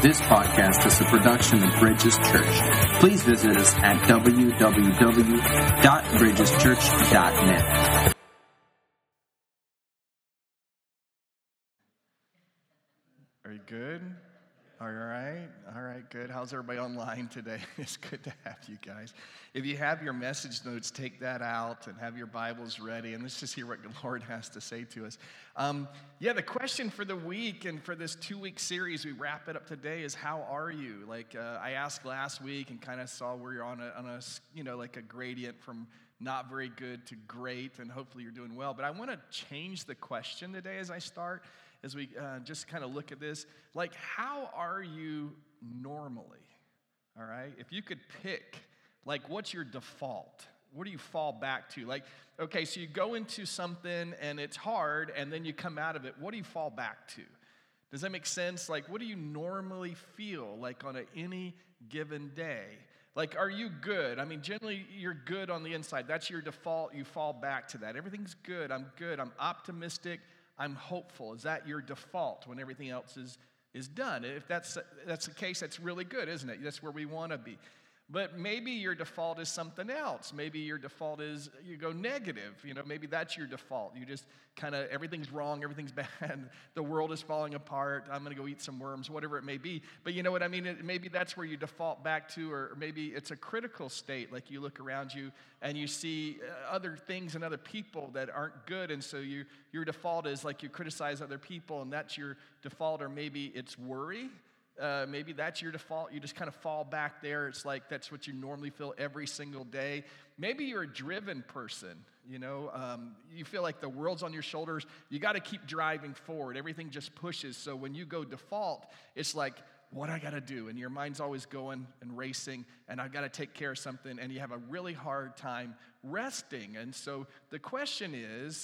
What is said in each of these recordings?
This podcast is a production of Bridges Church. Please visit us at www.bridgeschurch.net. Are you good? All right, good. How's everybody online today? It's good to have you guys. If you have your message notes, take that out and have your Bibles ready, and let's just hear what the Lord has to say to us. The question for the week and for this 2-week series, we wrap it up today, is how are you? I asked last week and kind of saw where you're on a gradient from not very good to great, and hopefully you're doing well. But I want to change the question today as I start. As we just kind of look at this, how are you normally, all right? If you could pick, what's your default? What do you fall back to? So you go into something and it's hard, and then you come out of it. What do you fall back to? Does that make sense? What do you normally feel on any given day? Are you good? I mean, generally, you're good on the inside. That's your default. You fall back to that. Everything's good. I'm optimistic. I'm hopeful. Is that your default when everything else is done? If that's the case, that's really good, isn't it? That's where we want to be. But maybe your default is something else. Maybe your default is you go negative. Maybe that's your default. You just kind of, everything's wrong, everything's bad, the world is falling apart, I'm going to go eat some worms, whatever it may be. But you know what I mean? Maybe that's where you default back to, or maybe it's a critical state, you look around you and you see other things and other people that aren't good, and so your default is you criticize other people, and that's your default, or maybe it's worry. Maybe that's your default. You just kind of fall back there. It's that's what you normally feel every single day. Maybe you're a driven person. You feel like the world's on your shoulders. You got to keep driving forward. Everything just pushes. So when you go default, it's what I got to do? And your mind's always going and racing, and I've got to take care of something, and you have a really hard time resting. And so the question is,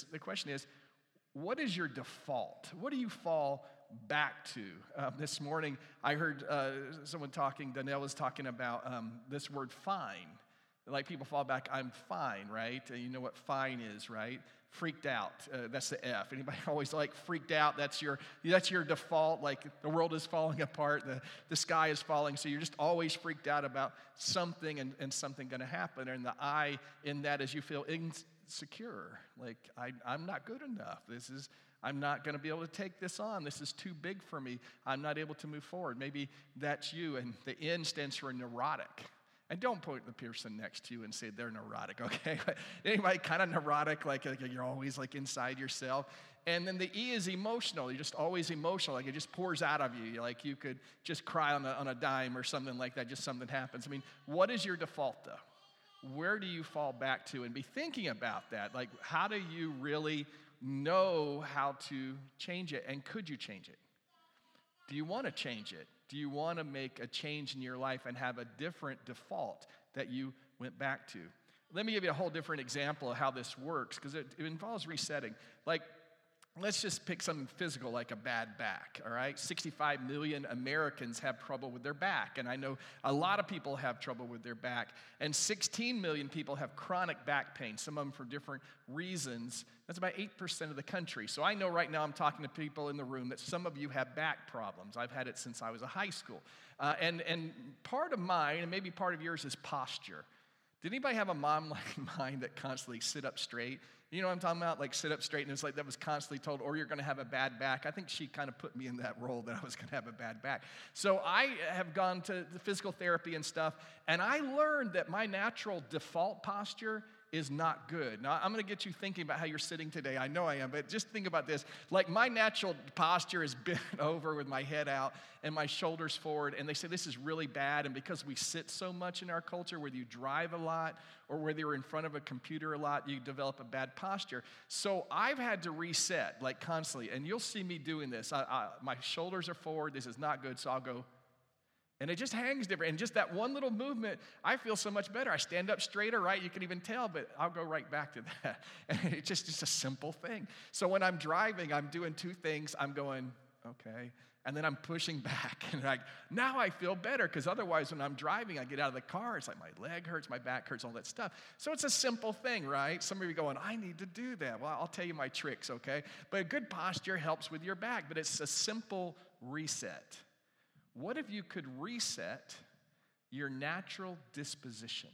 what is your default? What do you fall back to? This morning, I heard someone talking, Danielle was talking about this word fine. People fall back, I'm fine, right? You know what fine is, right? Freaked out, that's the F. Anybody always freaked out? That's your default, the world is falling apart, the sky is falling, so you're just always freaked out about something and something going to happen. And the I in that is you feel insecure, I'm not good enough. I'm not going to be able to take this on. This is too big for me. I'm not able to move forward. Maybe that's you, and the N stands for neurotic. And don't point the person next to you and say they're neurotic, okay? Anybody kind of neurotic, you're always inside yourself. And then the E is emotional. You're just always emotional, it just pours out of you. You could just cry on a dime or something like that, just something happens. I mean, what is your default, though? Where do you fall back to? And be thinking about that. How do you really know how to change it, and could you change it? Do you want to change it? Do you want to make a change in your life and have a different default that you went back to? Let me give you a whole different example of how this works, because it involves resetting. Let's just pick something physical, like a bad back, all right? 65 million Americans have trouble with their back, and I know a lot of people have trouble with their back, and 16 million people have chronic back pain, some of them for different reasons. That's about 8% of the country. So I know right now I'm talking to people in the room that some of you have back problems. I've had it since I was in high school. And part of mine, and maybe part of yours, is posture. Did anybody have a mom like mine that constantly sit up straight? You know what I'm talking about? Sit up straight, and it's that was constantly told, or you're going to have a bad back. I think she kind of put me in that role that I was going to have a bad back. So I have gone to the physical therapy and stuff, and I learned that my natural default posture is not good. Now, I'm going to get you thinking about how you're sitting today. I know I am, but just think about this. My natural posture is bent over with my head out and my shoulders forward, and they say this is really bad, and because we sit so much in our culture, whether you drive a lot or whether you're in front of a computer a lot, you develop a bad posture. So I've had to reset, constantly, and you'll see me doing this. My shoulders are forward. This is not good, so I'll go, and it just hangs different. And just that one little movement, I feel so much better. I stand up straighter, right? You can even tell, but I'll go right back to that. And it's just a simple thing. So when I'm driving, I'm doing two things. I'm going, okay, and then I'm pushing back. And now I feel better, because otherwise when I'm driving, I get out of the car, it's my leg hurts, my back hurts, all that stuff. So it's a simple thing, right? Some of you are going, I need to do that. Well, I'll tell you my tricks, okay? But a good posture helps with your back, but it's a simple reset. what if you could reset your natural disposition?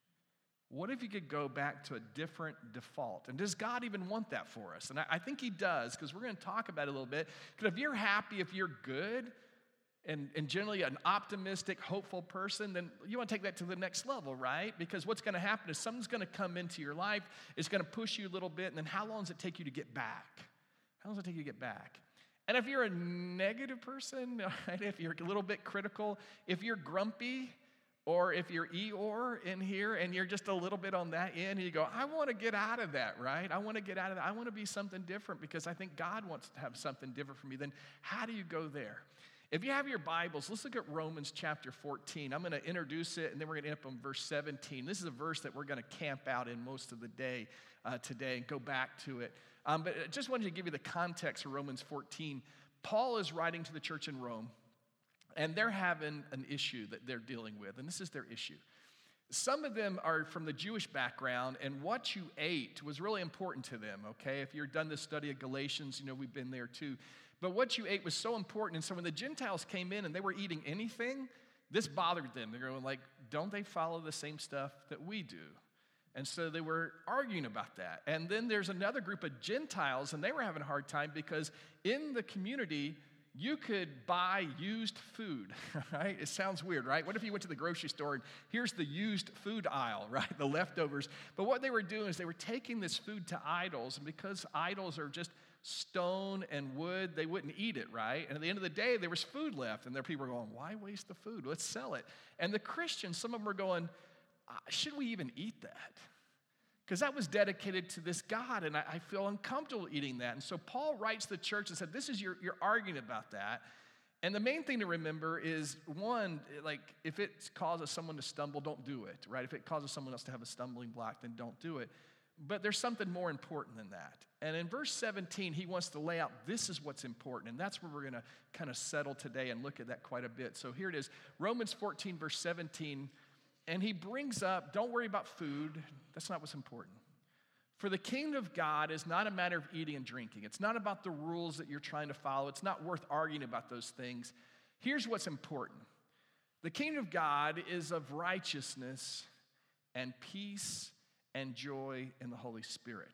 What if you could go back to a different default? And does God even want that for us? And I think he does, because we're going to talk about it a little bit. Because if you're happy, if you're good, and generally an optimistic, hopeful person, then you want to take that to the next level, right? Because what's going to happen is something's going to come into your life, it's going to push you a little bit, and then how long does it take you to get back? How long does it take you to get back? And if you're a negative person, right, if you're a little bit critical, if you're grumpy, or if you're Eeyore in here and you're just a little bit on that end, and you go, I want to get out of that, right? I want to get out of that. I want to be something different because I think God wants to have something different for me. Then how do you go there? If you have your Bibles, let's look at Romans chapter 14. I'm going to introduce it, and then we're going to end up on verse 17. This is a verse that we're going to camp out in most of the day today and go back to it. But I just wanted to give you the context of Romans 14. Paul is writing to the church in Rome, and they're having an issue that they're dealing with, and this is their issue. Some of them are from the Jewish background, and what you ate was really important to them, okay? If you've done this study of Galatians, you know we've been there too. But what you ate was so important, and so when the Gentiles came in and they were eating anything, this bothered them. They're going like, don't they follow the same stuff that we do? And so they were arguing about that. And then there's another group of Gentiles, and they were having a hard time because in the community, you could buy used food, right? It sounds weird, right? What if you went to the grocery store and here's the used food aisle, right? The leftovers. But what they were doing is they were taking this food to idols, and because idols are just stone and wood, they wouldn't eat it, right? And at the end of the day, there was food left, and there people were going, why waste the food? Let's sell it. And the Christians, some of them were going, should we even eat that? Because that was dedicated to this God, and I feel uncomfortable eating that. And so Paul writes to the church and said, this is you're arguing about that. And the main thing to remember is, one, like if it causes someone to stumble, don't do it, right? If it causes someone else to have a stumbling block, then don't do it. But there's something more important than that. And in verse 17, he wants to lay out this is what's important. And that's where we're going to kind of settle today and look at that quite a bit. So here it is, Romans 14, verse 17. And he brings up, don't worry about food. That's not what's important. For the kingdom of God is not a matter of eating and drinking. It's not about the rules that you're trying to follow. It's not worth arguing about those things. Here's what's important. The kingdom of God is of righteousness and peace and joy in the Holy Spirit.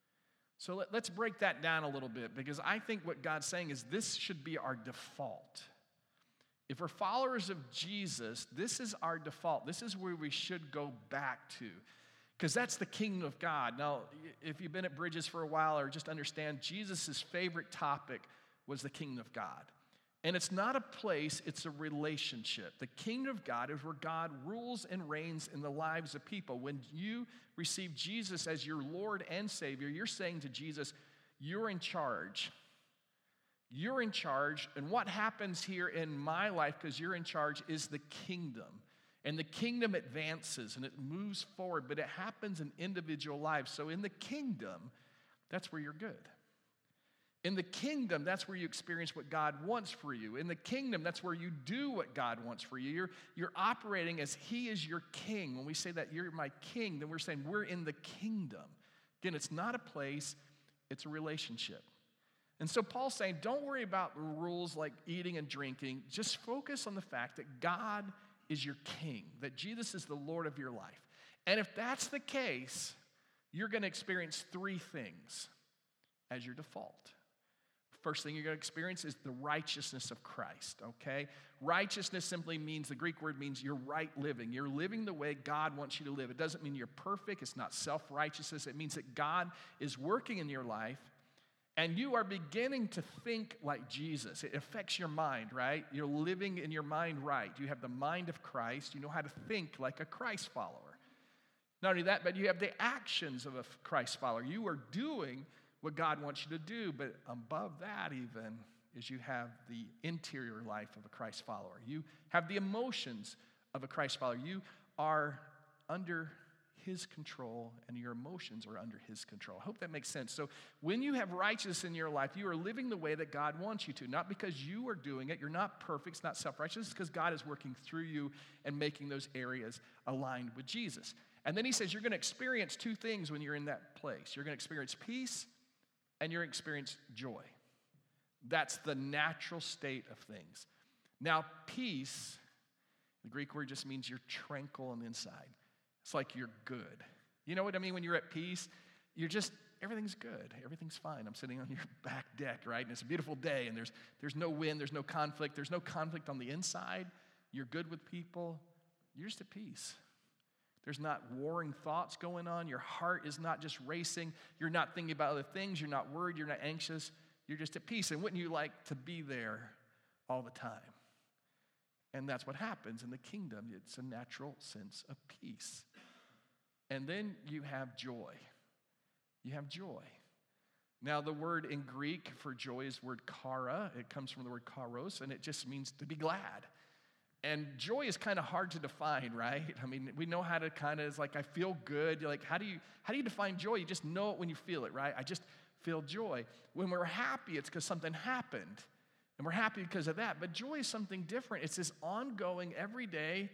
So let's break that down a little bit, because I think what God's saying is this should be our default. If we're followers of Jesus, this is our default. This is where we should go back to, because that's the kingdom of God. Now, if you've been at Bridges for a while or just understand, Jesus' favorite topic was the kingdom of God. And it's not a place, it's a relationship. The kingdom of God is where God rules and reigns in the lives of people. When you receive Jesus as your Lord and Savior, you're saying to Jesus, you're in charge. You're in charge, and what happens here in my life, because you're in charge, is the kingdom. And the kingdom advances, and it moves forward, but it happens in individual lives. So in the kingdom, that's where you're good. In the kingdom, that's where you experience what God wants for you. In the kingdom, that's where you do what God wants for you. You're operating as He is your king. When we say that you're my king, then we're saying we're in the kingdom. Again, it's not a place, it's a relationship. And so Paul's saying, don't worry about rules like eating and drinking. Just focus on the fact that God is your king, that Jesus is the Lord of your life. And if that's the case, you're going to experience three things as your default. First thing you're going to experience is the righteousness of Christ, okay? Righteousness simply means, the Greek word means you're right living. You're living the way God wants you to live. It doesn't mean you're perfect. It's not self-righteousness. It means that God is working in your life, and you are beginning to think like Jesus. It affects your mind, right? You're living in your mind right. You have the mind of Christ. You know how to think like a Christ follower. Not only that, but you have the actions of a Christ follower. You are doing what God wants you to do, but above that even is you have the interior life of a Christ follower. You have the emotions of a Christ follower. You are under His control, and your emotions are under His control. I hope that makes sense. So when you have righteousness in your life, you are living the way that God wants you to, not because you are doing it. You're not perfect. It's not self-righteous. It's because God is working through you and making those areas aligned with Jesus. And then he says you're going to experience two things when you're in that place. You're going to experience peace, and you're going to experience joy. That's the natural state of things. Now, peace, the Greek word just means you're tranquil on the inside. It's like you're good. You know what I mean? When you're at peace, everything's good. Everything's fine. I'm sitting on your back deck, right? And it's a beautiful day, and there's no wind, there's no conflict. There's no conflict on the inside. You're good with people. You're just at peace. There's not warring thoughts going on. Your heart is not just racing. You're not thinking about other things. You're not worried. You're not anxious. You're just at peace. And wouldn't you like to be there all the time? And that's what happens in the kingdom. It's a natural sense of peace. And then you have joy. You have joy. Now, the word in Greek for joy is the word chara. It comes from the word charos, and it just means to be glad. And joy is kind of hard to define, right? I mean, we know how to it's like, I feel good. You're like, how do you define joy? You just know it when you feel it, right? I just feel joy. When we're happy, it's because something happened. And we're happy because of that. But joy is something different. It's this ongoing, every day,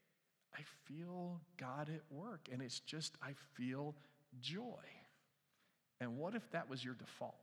I feel God at work. And it's just, I feel joy. And what if that was your default?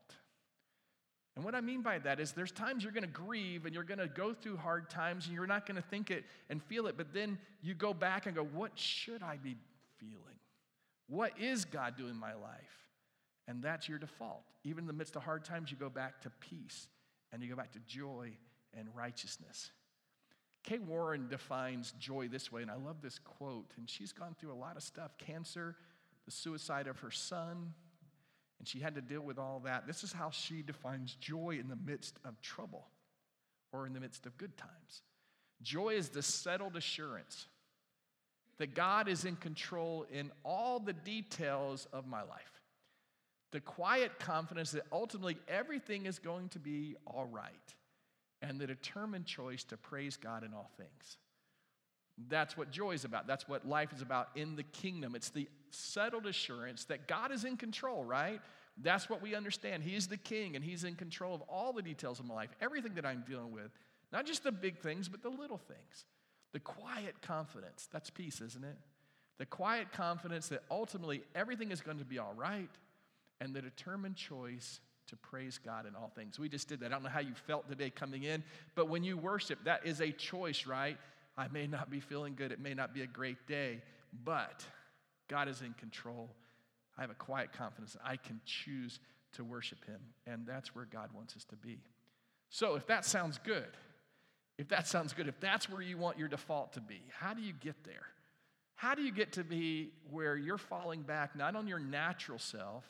And what I mean by that is there's times you're going to grieve and you're going to go through hard times and you're not going to think it and feel it, but then you go back and go, what should I be feeling? What is God doing in my life? And that's your default. Even in the midst of hard times, you go back to peace and you go back to joy and righteousness. Kay Warren defines joy this way, and I love this quote, and she's gone through a lot of stuff, cancer, the suicide of her son, and she had to deal with all that. This is how she defines joy in the midst of trouble or in the midst of good times. Joy is the settled assurance that God is in control in all the details of my life. The quiet confidence that ultimately everything is going to be all right. And the determined choice to praise God in all things. That's what joy is about. That's what life is about in the kingdom. It's the settled assurance that God is in control, right? That's what we understand. He is the king, and he's in control of all the details of my life, everything that I'm dealing with, not just the big things, but the little things. The quiet confidence, that's peace, isn't it? The quiet confidence that ultimately everything is going to be all right, and the determined choice to praise God in all things. We just did that. I don't know how you felt today coming in, but when you worship, that is a choice, right? I may not be feeling good. It may not be a great day, but God is in control. I have a quiet confidence that I can choose to worship him, and that's where God wants us to be. So if that sounds good, if that's where you want your default to be, how do you get there? How do you get to be where you're falling back, not on your natural self,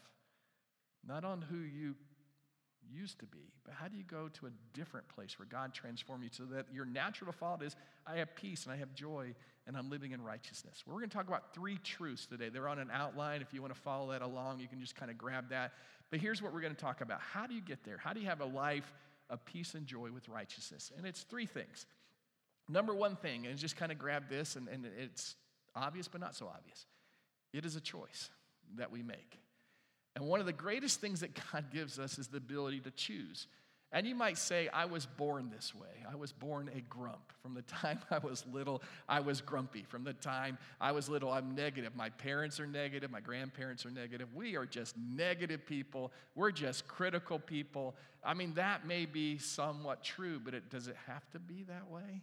not on who you used to be, but how do you go to a different place where God transforms you so that your natural default is, I have peace and I have joy and I'm living in righteousness? Well, we're going to talk about 3 truths today. They're on an outline. If you want to follow that along, you can just kind of grab that. But here's what we're going to talk about. How do you get there? How do you have a life of peace and joy with righteousness? And it's 3 things. Number 1 thing, and just kind of grab this, and it's obvious but not so obvious. It is a choice that we make. And one of the greatest things that God gives us is the ability to choose. And you might say, I was born this way. I was born a grump. From the time I was little, I was grumpy. From the time I was little, I'm negative. My parents are negative. My grandparents are negative. We are just negative people. We're just critical people. I mean, that may be somewhat true, but does it have to be that way?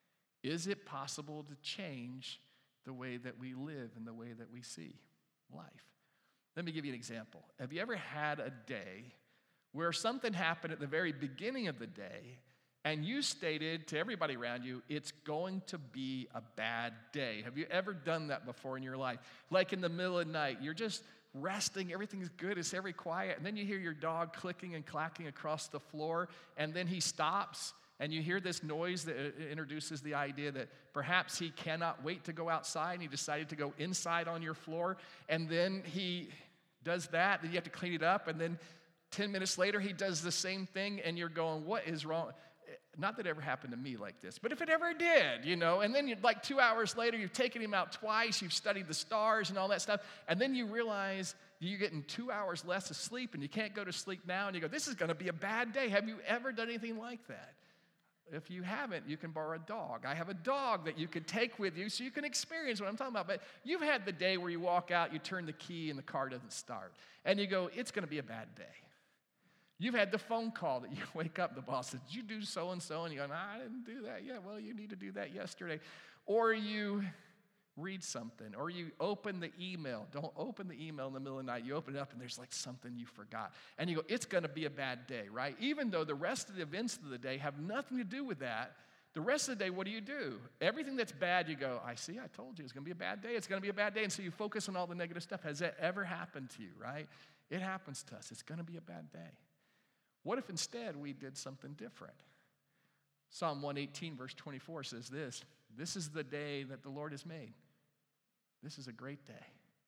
Is it possible to change the way that we live and the way that we see life? Let me give you an example. Have you ever had a day where something happened at the very beginning of the day and you stated to everybody around you, it's going to be a bad day? Have you ever done that before in your life? Like in the middle of the night, you're just resting, everything's good, it's very quiet, and then you hear your dog clicking and clacking across the floor, and then he stops, and you hear this noise that introduces the idea that perhaps he cannot wait to go outside, and he decided to go inside on your floor, and then he does that, then you have to clean it up, and then 10 minutes later, he does the same thing, and you're going, what is wrong? Not that it ever happened to me like this, but if it ever did, and then like 2 hours later, you've taken him out twice, you've studied the stars and all that stuff, and then you realize you're getting 2 hours less of sleep, and you can't go to sleep now, and you go, this is going to be a bad day. Have you ever done anything like that? If you haven't, you can borrow a dog. I have a dog that you could take with you so you can experience what I'm talking about. But you've had the day where you walk out, you turn the key, and the car doesn't start. And you go, it's going to be a bad day. You've had the phone call that you wake up, the boss says, did you do so-and-so? And you go, no, I didn't do that yet. Well, you need to do that yesterday. Or you read something, or you open the email. Don't open the email in the middle of the night. You open it up and there's like something you forgot. And you go, it's going to be a bad day, right? Even though the rest of the events of the day have nothing to do with that, the rest of the day, what do? Everything that's bad, you go, I told you, it's going to be a bad day. It's going to be a bad day. And so you focus on all the negative stuff. Has that ever happened to you, right? It happens to us. It's going to be a bad day. What if instead we did something different? Psalm 118, verse 24 says this, this is the day that the Lord has made. This is a great day.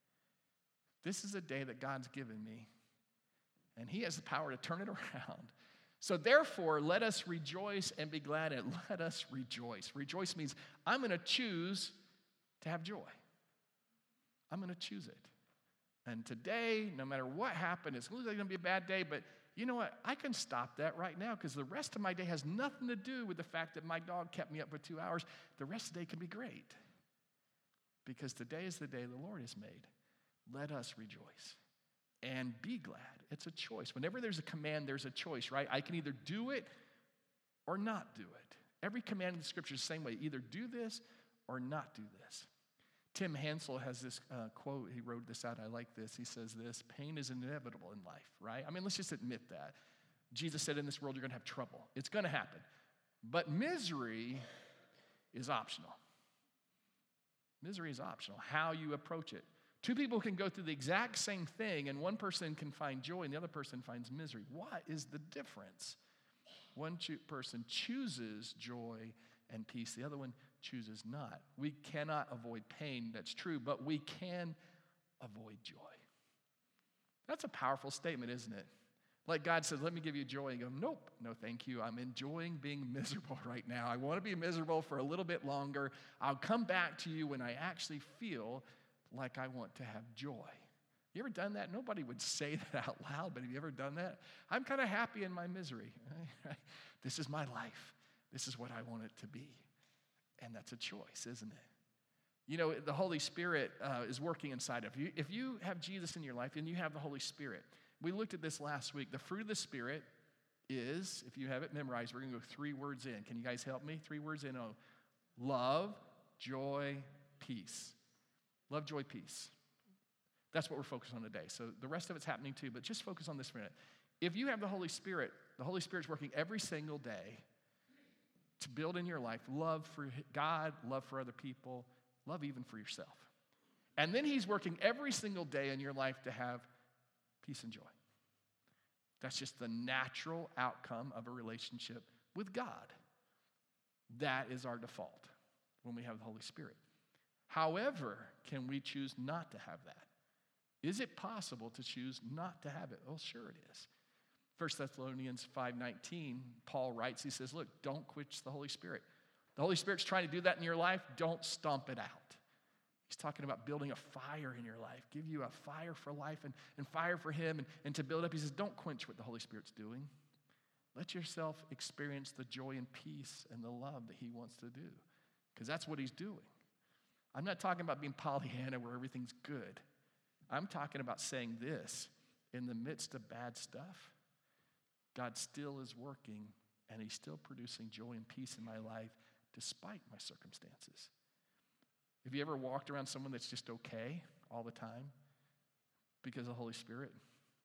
This is a day that God's given me, and he has the power to turn it around. So therefore, let us rejoice and be glad in it. Let us rejoice. Rejoice means I'm going to choose to have joy. I'm going to choose it. And today, no matter what happened, it's going to be a bad day, but you know what? I can stop that right now because the rest of my day has nothing to do with the fact that my dog kept me up for 2 hours. The rest of the day can be great because today is the day the Lord has made. Let us rejoice and be glad. It's a choice. Whenever there's a command, there's a choice, right? I can either do it or not do it. Every command in the scripture is the same way. Either do this or not do this. Tim Hansel has this quote. He wrote this out. I like this. He says this, pain is inevitable in life, right? I mean, let's just admit that. Jesus said in this world you're going to have trouble. It's going to happen. But misery is optional. Misery is optional. How you approach it. Two people can go through the exact same thing, and one person can find joy and the other person finds misery. What is the difference? One person chooses joy and peace. The other one chooses not. We cannot avoid pain, that's true, but we can avoid joy. That's a powerful statement, isn't it? Like God says, let me give you joy. And you go, nope, no thank you. I'm enjoying being miserable right now. I want to be miserable for a little bit longer. I'll come back to you when I actually feel like I want to have joy. You ever done that? Nobody would say that out loud, but have you ever done that? I'm kind of happy in my misery. This is my life. This is what I want it to be. And that's a choice, isn't it? You know, the Holy Spirit is working inside of you. If you have Jesus in your life and you have the Holy Spirit, we looked at this last week. The fruit of the Spirit is, if you have it memorized, we're going to go 3 words in. Can you guys help me? 3 words in. Oh, love, joy, peace. Love, joy, peace. That's what we're focused on today. So the rest of it's happening too, but just focus on this for a minute. If you have the Holy Spirit's working every single day to build in your life love for God, love for other people, love even for yourself. And then he's working every single day in your life to have peace and joy. That's just the natural outcome of a relationship with God. That is our default when we have the Holy Spirit. However, can we choose not to have that? Is it possible to choose not to have it? Well, sure it is. 1 Thessalonians 5:19, Paul writes, he says, look, don't quench the Holy Spirit. The Holy Spirit's trying to do that in your life. Don't stomp it out. He's talking about building a fire in your life. Give you a fire for life and fire for him and to build up. He says, don't quench what the Holy Spirit's doing. Let yourself experience the joy and peace and the love that he wants to do, because that's what he's doing. I'm not talking about being Pollyanna where everything's good. I'm talking about saying this, in the midst of bad stuff, God still is working and he's still producing joy and peace in my life despite my circumstances. Have you ever walked around someone that's just okay all the time because of the Holy Spirit?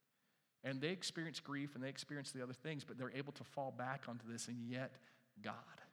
And they experience grief and they experience the other things, but they're able to fall back onto this, and yet God.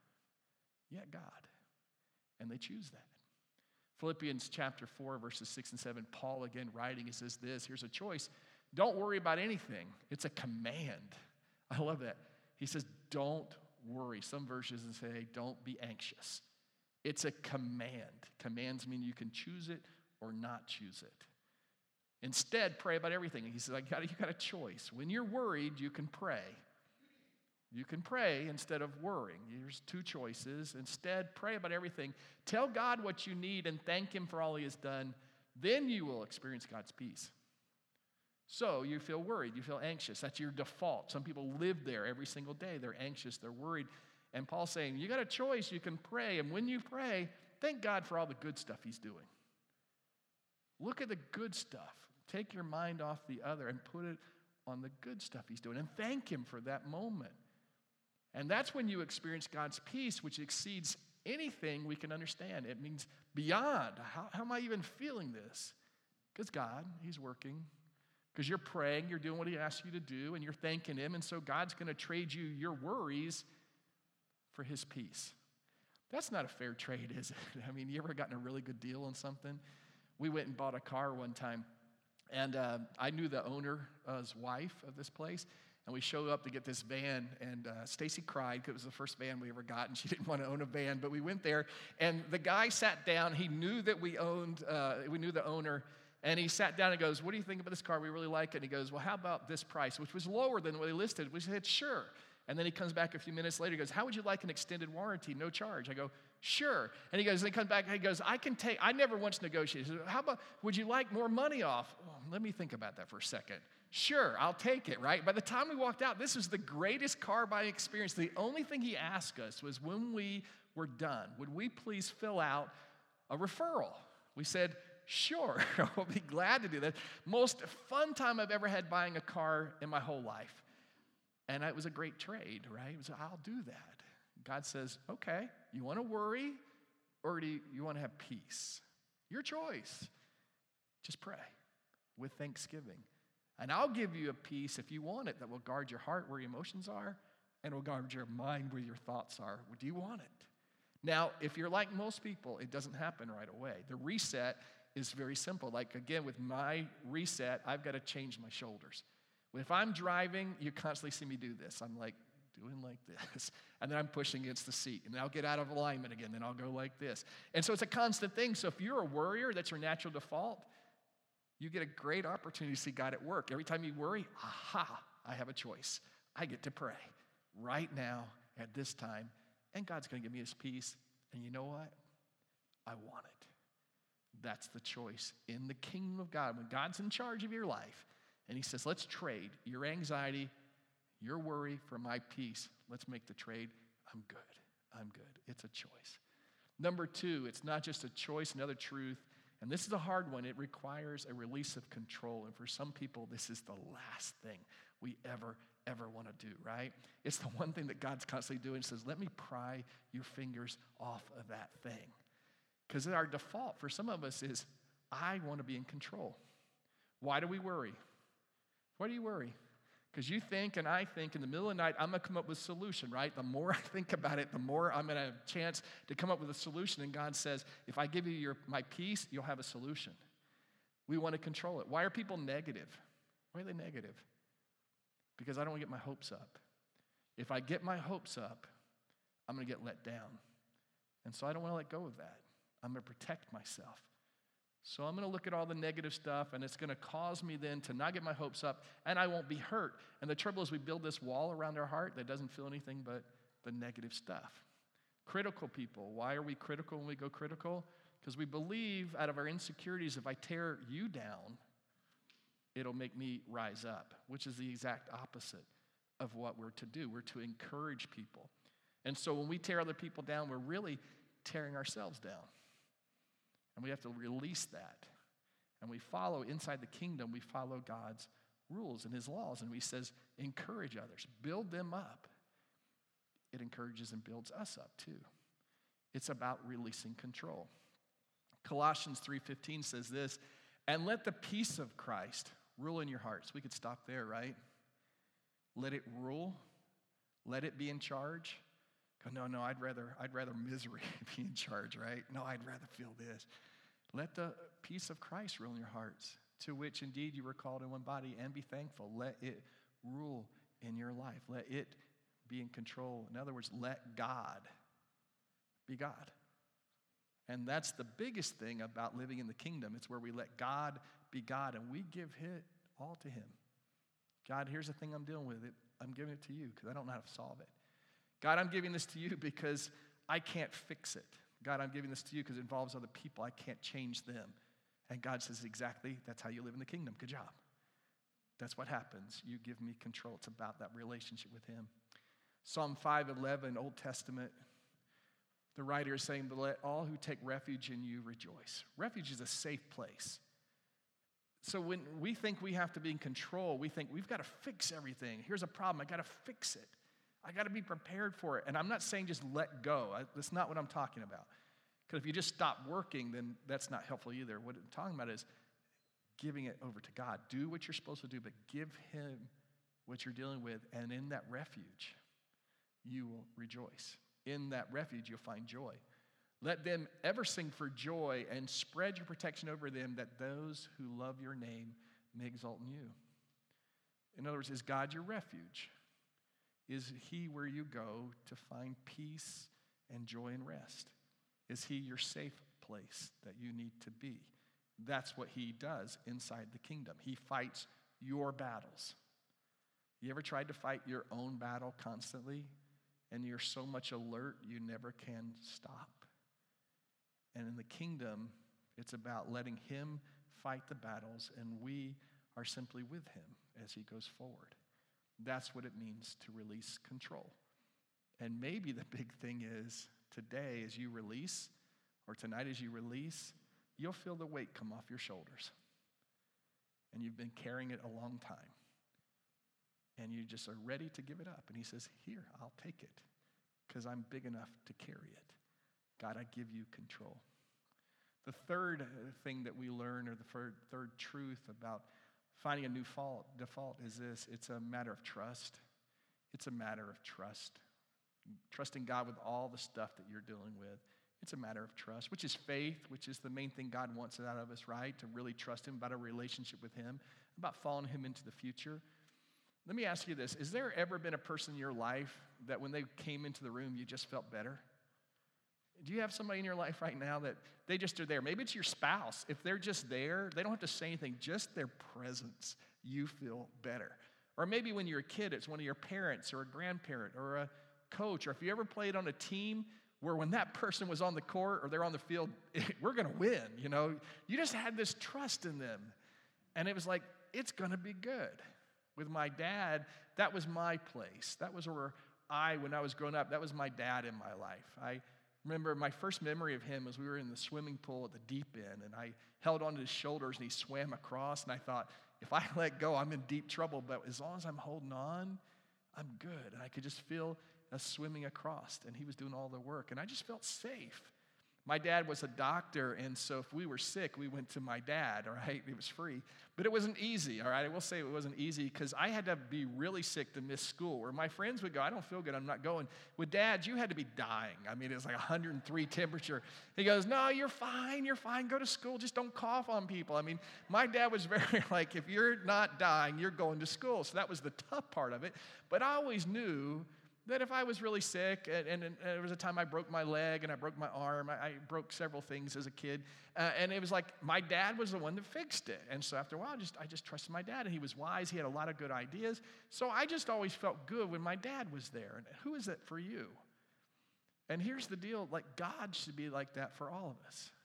And they choose that. Philippians chapter 4, verses 6 and 7, Paul again writing, he says this, here's a choice. Don't worry about anything. It's a command. I love that. He says, don't worry. Some versions say, don't be anxious. It's a command. Commands mean you can choose it or not choose it. Instead, pray about everything. He says, you got a choice. When you're worried, you can pray. You can pray instead of worrying. Here's 2 choices. Instead, pray about everything. Tell God what you need and thank him for all he has done. Then you will experience God's peace. So you feel worried, you feel anxious. That's your default. Some people live there every single day. They're anxious, they're worried. And Paul's saying, you got a choice, you can pray. And when you pray, thank God for all the good stuff he's doing. Look at the good stuff. Take your mind off the other and put it on the good stuff he's doing and thank him for that moment. And that's when you experience God's peace, which exceeds anything we can understand. It means beyond. How am I even feeling this? Because God, he's working. Because you're praying, you're doing what he asks you to do, and you're thanking him. And so God's going to trade you your worries for his peace. That's not a fair trade, is it? I mean, you ever gotten a really good deal on something? We went and bought a car one time, and I knew the owner's wife of this place. And we showed up to get this van, and Stacy cried because it was the first van we ever got, and she didn't want to own a van. But we went there, and the guy sat down. He knew that we knew the owner, and he sat down and goes, "What do you think about this car? We really like it." And he goes, "Well, how about this price?" Which was lower than what he listed. We said, "Sure." And then he comes back a few minutes later. He goes, "How would you like an extended warranty, no charge?" I go, "Sure." And he comes back, and he goes, I never once negotiated. He said, "How about, would you like more money off?" Oh, let me think about that for a second. Sure, I'll take it, right? By the time we walked out, this was the greatest car buying experience. The only thing he asked us was when we were done, would we please fill out a referral? We said, sure, we'll be glad to do that. Most fun time I've ever had buying a car in my whole life. And it was a great trade, right? It was, I'll do that. God says, okay, you want to worry or do you want to have peace? Your choice. Just pray with thanksgiving. And I'll give you a peace if you want it that will guard your heart where your emotions are and will guard your mind where your thoughts are. Do you want it? Now, if you're like most people, it doesn't happen right away. The reset is very simple. Like, again, with my reset, I've got to change my shoulders. If I'm driving, you constantly see me do this. I'm like doing like this, and then I'm pushing against the seat, and then I'll get out of alignment again, then I'll go like this. And so it's a constant thing. So if you're a worrier, that's your natural default, you get a great opportunity to see God at work. Every time you worry, aha, I have a choice. I get to pray right now at this time, and God's going to give me his peace. And you know what? I want it. That's the choice in the kingdom of God. When God's in charge of your life, and he says, let's trade your anxiety, your worry for my peace. Let's make the trade. I'm good. I'm good. It's a choice. Number two, it's not just a choice, another truth. And this is a hard one. It requires a release of control. And for some people, this is the last thing we ever want to do, right? It's the one thing that God's constantly doing. He says, let me pry your fingers off of that thing. Because our default for some of us is, I want to be in control. Why do we worry? Why do you worry? Because you think and I think in the middle of the night, I'm going to come up with a solution, right? The more I think about it, the more I'm going to have a chance to come up with a solution. And God says, if I give you my peace, you'll have a solution. We want to control it. Why are people negative? Why are they negative? Because I don't want to get my hopes up. If I get my hopes up, I'm going to get let down. And so I don't want to let go of that. I'm going to protect myself. So I'm going to look at all the negative stuff, and it's going to cause me then to not get my hopes up, and I won't be hurt. And the trouble is we build this wall around our heart that doesn't feel anything but the negative stuff. Critical people. Why are we critical when we go critical? Because we believe out of our insecurities, if I tear you down, it'll make me rise up, which is the exact opposite of what we're to do. We're to encourage people. And so when we tear other people down, we're really tearing ourselves down. And we have to release that. And we follow, inside the kingdom, we follow God's rules and his laws. And he says, encourage others, build them up. It encourages and builds us up too. It's about releasing control. Colossians 3:15 says this, and let the peace of Christ rule in your hearts. We could stop there, right? Let it rule. Let it be in charge. No, I'd rather misery be in charge, right? No, I'd rather feel this. Let the peace of Christ rule in your hearts, to which indeed you were called in one body, and be thankful. Let it rule in your life. Let it be in control. In other words, let God be God. And that's the biggest thing about living in the kingdom. It's where we let God be God, and we give it all to him. God, here's the thing I'm dealing with. I'm giving it to you because I don't know how to solve it. God, I'm giving this to you because I can't fix it. God, I'm giving this to you because it involves other people. I can't change them. And God says, exactly, that's how you live in the kingdom. Good job. That's what happens. You give me control. It's about that relationship with him. Psalm 5:11, Old Testament, the writer is saying, but let all who take refuge in you rejoice. Refuge is a safe place. So when we think we have to be in control, we think we've got to fix everything. Here's a problem. I got to fix it. I got to be prepared for it. And I'm not saying just let go. That's not what I'm talking about. Because if you just stop working, then that's not helpful either. What I'm talking about is giving it over to God. Do what you're supposed to do, but give him what you're dealing with. And in that refuge, you will rejoice. In that refuge, you'll find joy. Let them ever sing for joy and spread your protection over them, that those who love your name may exult in you. In other words, is God your refuge? Is he where you go to find peace and joy and rest? Is he your safe place that you need to be? That's what he does inside the kingdom. He fights your battles. You ever tried to fight your own battle constantly, and you're so much alert you never can stop? And in the kingdom, it's about letting him fight the battles, and we are simply with him as he goes forward. That's what it means to release control. And maybe the big thing is today as you release, or tonight as you release, you'll feel the weight come off your shoulders. And you've been carrying it a long time. And you just are ready to give it up. And he says, here, I'll take it, because I'm big enough to carry it. God, I give you control. The third thing that we learn, or the third truth about finding a new default is this: it's a matter of trust. It's a matter of trust. Trusting God with all the stuff that you're dealing with. It's a matter of trust, which is faith, which is the main thing God wants out of us, right? To really trust him, about a relationship with him, about following him into the future. Let me ask you this. Has there ever been a person in your life that when they came into the room, you just felt better? Do you have somebody in your life right now that they just are there? Maybe it's your spouse. If they're just there, they don't have to say anything, just their presence, you feel better. Or maybe when you're a kid, it's one of your parents or a grandparent or a coach. Or if you ever played on a team where when that person was on the court or they're on the field, we're going to win, you know. You just had this trust in them. And it was like, it's going to be good. With my dad, that was my place. That was where when I was growing up, that was my dad in my life. I remember my first memory of him was we were in the swimming pool at the deep end, and I held onto his shoulders, and he swam across, and I thought, if I let go, I'm in deep trouble, but as long as I'm holding on, I'm good. And I could just feel us swimming across, and he was doing all the work, and I just felt safe. My dad was a doctor, and so if we were sick, we went to my dad, all right? It was free. But it wasn't easy, all right? I will say it wasn't easy because I had to be really sick to miss school, where my friends would go, I don't feel good, I'm not going. With Dad, you had to be dying. I mean, it was like 103 temperature. He goes, no, you're fine, go to school, just don't cough on people. I mean, my dad was very like, if you're not dying, you're going to school. So that was the tough part of it. But I always knew that if I was really sick, and there was a time I broke my leg and I broke my arm, I broke several things as a kid, and it was like my dad was the one that fixed it. And so after a while, I just trusted my dad, and he was wise. He had a lot of good ideas. So I just always felt good when my dad was there. And who is that for you? And here's the deal, like God should be like that for all of us.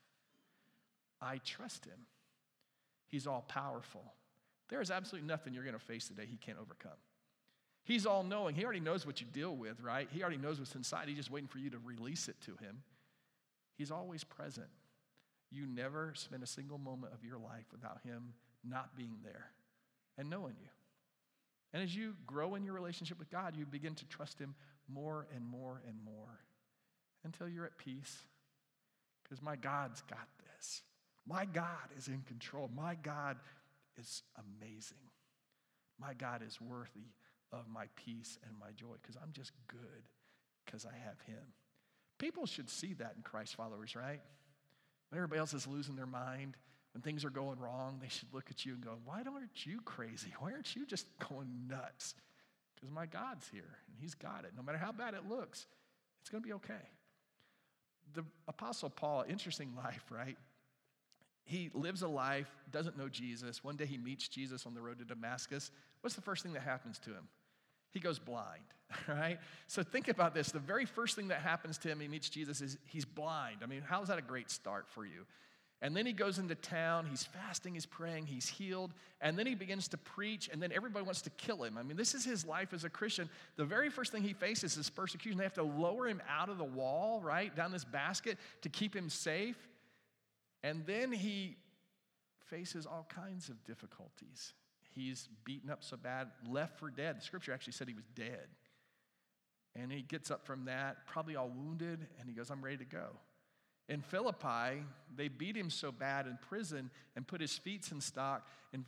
I trust him. He's all powerful. There is absolutely nothing you're going to face today he can't overcome. He's all-knowing. He already knows what you deal with, right? He already knows what's inside. He's just waiting for you to release it to him. He's always present. You never spend a single moment of your life without him not being there and knowing you. And as you grow in your relationship with God, you begin to trust him more and more and more until you're at peace. Because my God's got this. My God is in control. My God is amazing. My God is worthy of my peace and my joy, because I'm just good because I have him. People should see that in Christ followers, right? When everybody else is losing their mind, when things are going wrong, they should look at you and go, why aren't you crazy? Why aren't you just going nuts? Because my God's here, and he's got it. No matter how bad it looks, it's going to be okay. The Apostle Paul, interesting life, right? He lives a life, doesn't know Jesus. One day he meets Jesus on the road to Damascus. What's the first thing that happens to him? He goes blind, right? So think about this. The very first thing that happens to him, he meets Jesus, is he's blind. I mean, how is that a great start for you? And then he goes into town, he's fasting, he's praying, he's healed, and then he begins to preach, and then everybody wants to kill him. I mean, this is his life as a Christian. The very first thing he faces is persecution. They have to lower him out of the wall, right, down this basket to keep him safe. And then he faces all kinds of difficulties. He's beaten up so bad, left for dead. The scripture actually said he was dead. And he gets up from that, probably all wounded, and he goes, I'm ready to go. In Philippi, they beat him so bad in prison and put his feet in stock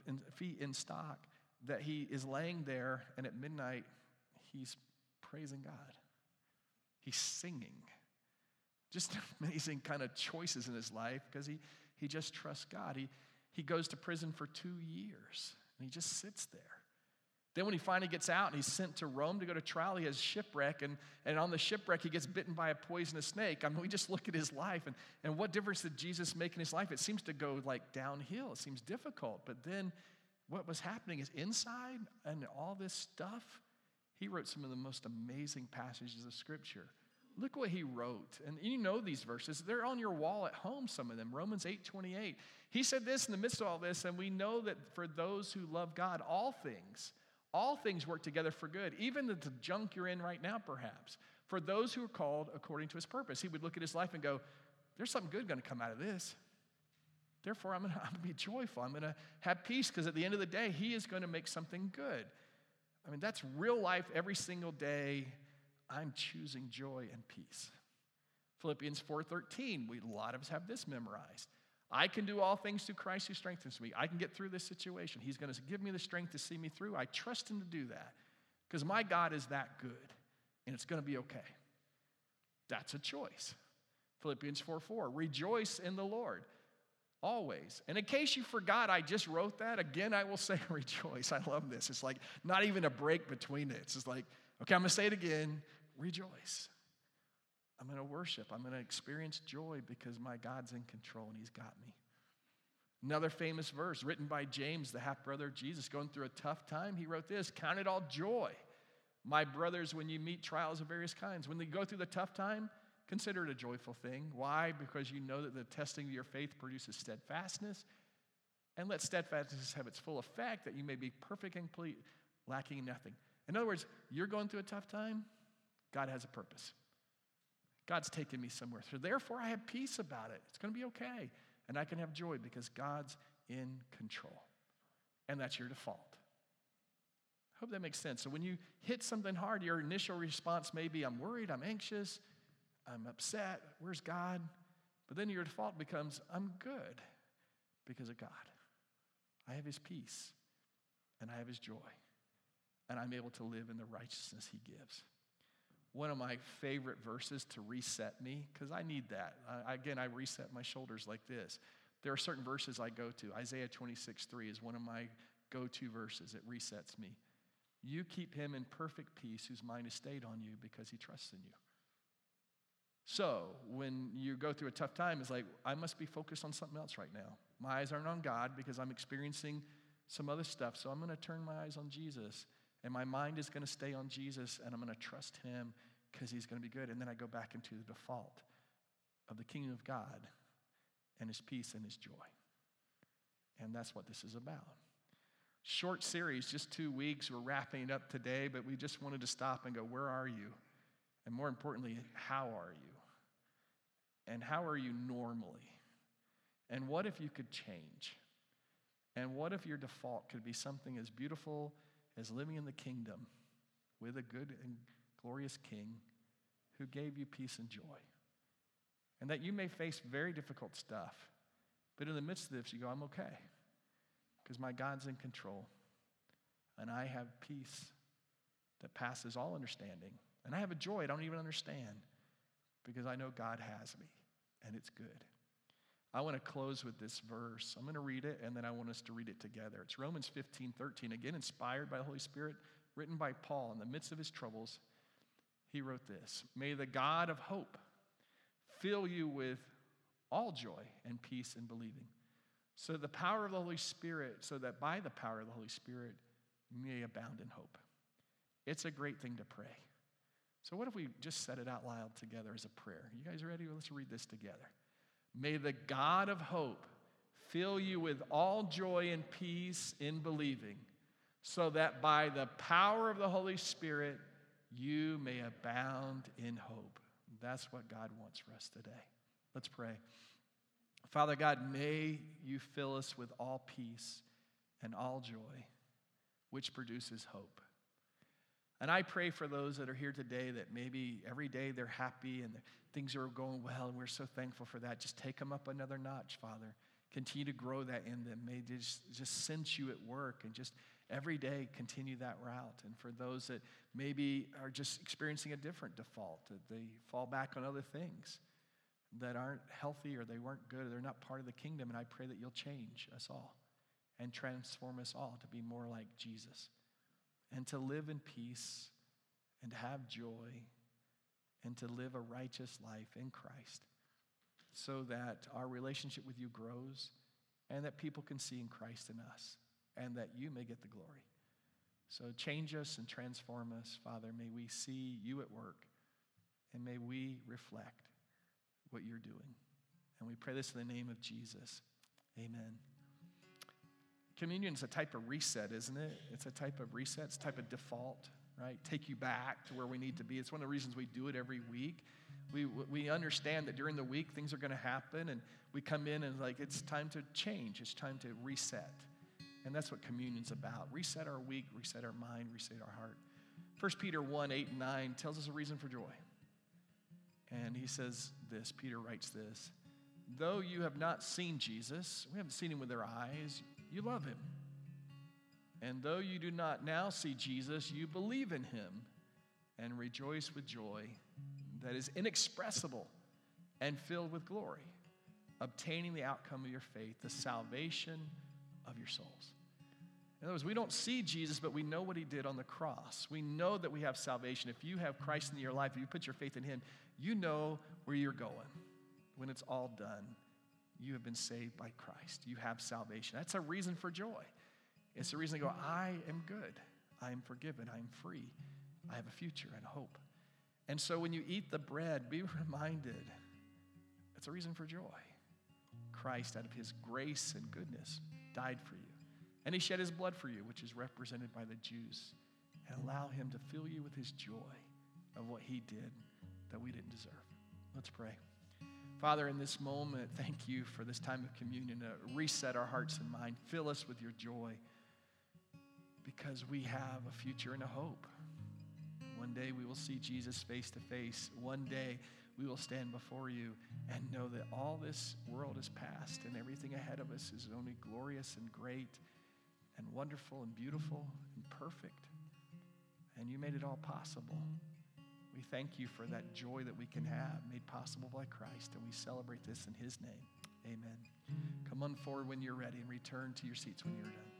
that he is laying there, and at midnight, he's praising God. He's singing. Just amazing kind of choices in his life because he just trusts God. He goes to prison for 2 years, and he just sits there. Then when he finally gets out and he's sent to Rome to go to trial, he has shipwreck, and on the shipwreck he gets bitten by a poisonous snake. I mean, we just look at his life, and what difference did Jesus make in his life? It seems to go like downhill. It seems difficult. But then what was happening is inside and all this stuff, he wrote some of the most amazing passages of Scripture. Look what he wrote. And you know these verses. They're on your wall at home, some of them. Romans 8:28. He said this in the midst of all this, and we know that for those who love God, all things work together for good, even the junk you're in right now, perhaps. For those who are called according to his purpose. He would look at his life and go, there's something good going to come out of this. Therefore, I'm going to be joyful. I'm going to have peace because at the end of the day, he is going to make something good. I mean, that's real life every single day. I'm choosing joy and peace. Philippians 4:13, a lot of us have this memorized. I can do all things through Christ who strengthens me. I can get through this situation. He's going to give me the strength to see me through. I trust him to do that because my God is that good, and it's going to be okay. That's a choice. Philippians 4:4, rejoice in the Lord always. And in case you forgot, I just wrote that. Again, I will say rejoice. I love this. It's like not even a break between it. It's just like, okay, I'm going to say it again. Rejoice. I'm going to worship. I'm going to experience joy because my God's in control and he's got me. Another famous verse written by James, the half-brother of Jesus, going through a tough time. He wrote this, count it all joy, my brothers, when you meet trials of various kinds. When you go through the tough time, consider it a joyful thing. Why? Because you know that the testing of your faith produces steadfastness. And let steadfastness have its full effect, that you may be perfect and complete, lacking in nothing. In other words, you're going through a tough time, God has a purpose. God's taking me somewhere. So therefore, I have peace about it. It's going to be okay. And I can have joy because God's in control. And that's your default. I hope that makes sense. So when you hit something hard, your initial response may be, I'm worried, I'm anxious, I'm upset, where's God? But then your default becomes, I'm good because of God. I have his peace and I have his joy. And I'm able to live in the righteousness he gives. One of my favorite verses to reset me, because I need that. I reset my shoulders like this. There are certain verses I go to. Isaiah 26:3 is one of my go-to verses. It resets me. You keep him in perfect peace whose mind is stayed on you because he trusts in you. So when you go through a tough time, it's like, I must be focused on something else right now. My eyes aren't on God because I'm experiencing some other stuff. So I'm going to turn my eyes on Jesus. And my mind is going to stay on Jesus, and I'm going to trust him because he's going to be good. And then I go back into the default of the kingdom of God and his peace and his joy. And that's what this is about. Short series, just 2 weeks. We're wrapping it up today, but we just wanted to stop and go, where are you? And more importantly, how are you? And how are you normally? And what if you could change? And what if your default could be something as beautiful as living in the kingdom with a good and glorious king who gave you peace and joy? And that you may face very difficult stuff, but in the midst of this, you go, I'm okay, because my God's in control, and I have peace that passes all understanding, and I have a joy I don't even understand, because I know God has me, and it's good. I want to close with this verse. I'm going to read it, and then I want us to read it together. It's Romans 15:13, again, inspired by the Holy Spirit, written by Paul in the midst of his troubles. He wrote this, may the God of hope fill you with all joy and peace in believing, so that by the power of the Holy Spirit, you may abound in hope. It's a great thing to pray. So what if we just said it out loud together as a prayer? You guys ready? Well, let's read this together. May the God of hope fill you with all joy and peace in believing, so that by the power of the Holy Spirit, you may abound in hope. That's what God wants for us today. Let's pray. Father God, may you fill us with all peace and all joy, which produces hope. And I pray for those that are here today that maybe every day they're happy and things are going well, and we're so thankful for that. Just take them up another notch, Father. Continue to grow that in them. May they just sense you at work and just every day continue that route. And for those that maybe are just experiencing a different default, that they fall back on other things that aren't healthy or they weren't good or they're not part of the kingdom, and I pray that you'll change us all and transform us all to be more like Jesus and to live in peace and to have joy and to live a righteous life in Christ so that our relationship with you grows and that people can see in Christ in us and that you may get the glory. So change us and transform us, Father. May we see you at work and may we reflect what you're doing. And we pray this in the name of Jesus. Amen. Communion is a type of reset, isn't it? It's a type of reset. It's a type of default, right? Take you back to where we need to be. It's one of the reasons we do it every week. We understand that during the week things are going to happen, and we come in and it's time to change. It's time to reset. And that's what communion's about. Reset our week, reset our mind, reset our heart. 1 Peter 1, 8 and 9 tells us a reason for joy. And he says this, Peter writes this, though you have not seen Jesus, we haven't seen him with our eyes, you love him. And though you do not now see Jesus, you believe in him and rejoice with joy that is inexpressible and filled with glory, obtaining the outcome of your faith, the salvation of your souls. In other words, we don't see Jesus, but we know what he did on the cross. We know that we have salvation. If you have Christ in your life, if you put your faith in him, you know where you're going. When it's all done, you have been saved by Christ. You have salvation. That's a reason for joy. It's a reason to go, I am good. I am forgiven. I am free. I have a future and hope. And so when you eat the bread, be reminded, it's a reason for joy. Christ, out of his grace and goodness, died for you. And he shed his blood for you, which is represented by the Jews. And allow him to fill you with his joy of what he did that we didn't deserve. Let's pray. Father, in this moment, thank you for this time of communion to reset our hearts and mind. Fill us with your joy because we have a future and a hope. One day we will see Jesus face to face. One day we will stand before you and know that all this world is past and everything ahead of us is only glorious and great and wonderful and beautiful and perfect. And you made it all possible. We thank you for that joy that we can have made possible by Christ, and we celebrate this in his name. Amen. Come on forward when you're ready and return to your seats when you're done.